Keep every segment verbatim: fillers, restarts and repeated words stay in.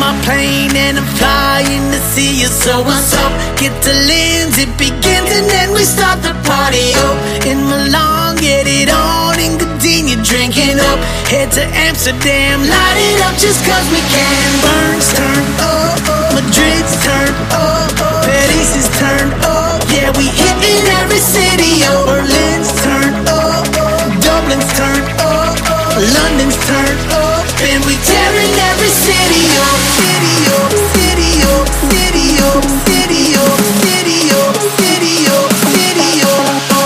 my plane and I'm flying to see you. So what's up? Get to Linz, it begins and then we start the party up. In Milan, get it on. In Gdynia, drinking up. Head to Amsterdam, light it up just cause we can. Bern's turned up, Madrid's turned up, Paris is turned up. Yeah, we hitting every city up. Berlin's turned up, Dublin's turned up, London's turned up, and we tearing every city up. City up, city up, city up, city up, city up, city up, city up.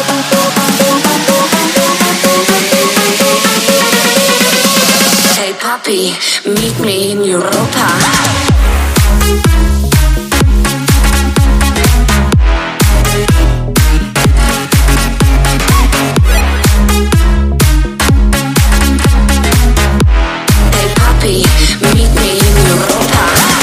Hey papi, meet me in Europa. Meet me in Europa.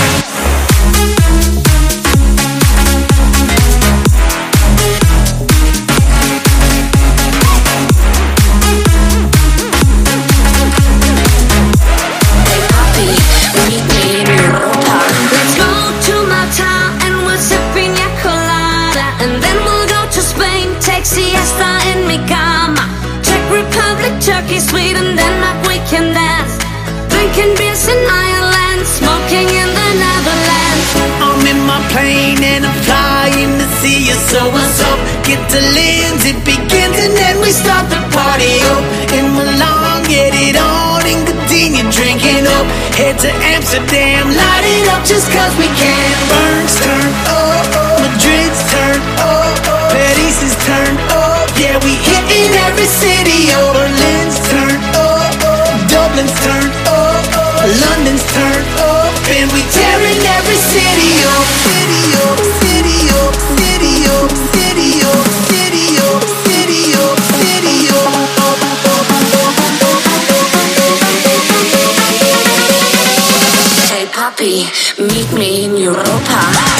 Hey papi, meet me in Europa. Let's go to Malta and we'll sip piña colada, and then we'll go to Spain, take siesta in mi cama. Czech Republic, Turkey, Sweden, Denmark, we can dance. Drinking beers in Ireland, smoking in the Netherlands. I'm in my plane and I'm flying to see you. So what's up? Get to Linz, it begins and then we start the party up. In Milan, get it on. In Gdynia, drinking up. Head to Amsterdam, light it up just cause we can. Bern's turned up, Madrid's turned up, Paris is turned up. Yeah, we hitting every city up. Berlin's turned up, Dublin's turned up, London's turned up, and we tearing every city up. City up, city up, city up, city up, city up, city up, city up. Hey papi, meet me in Europa.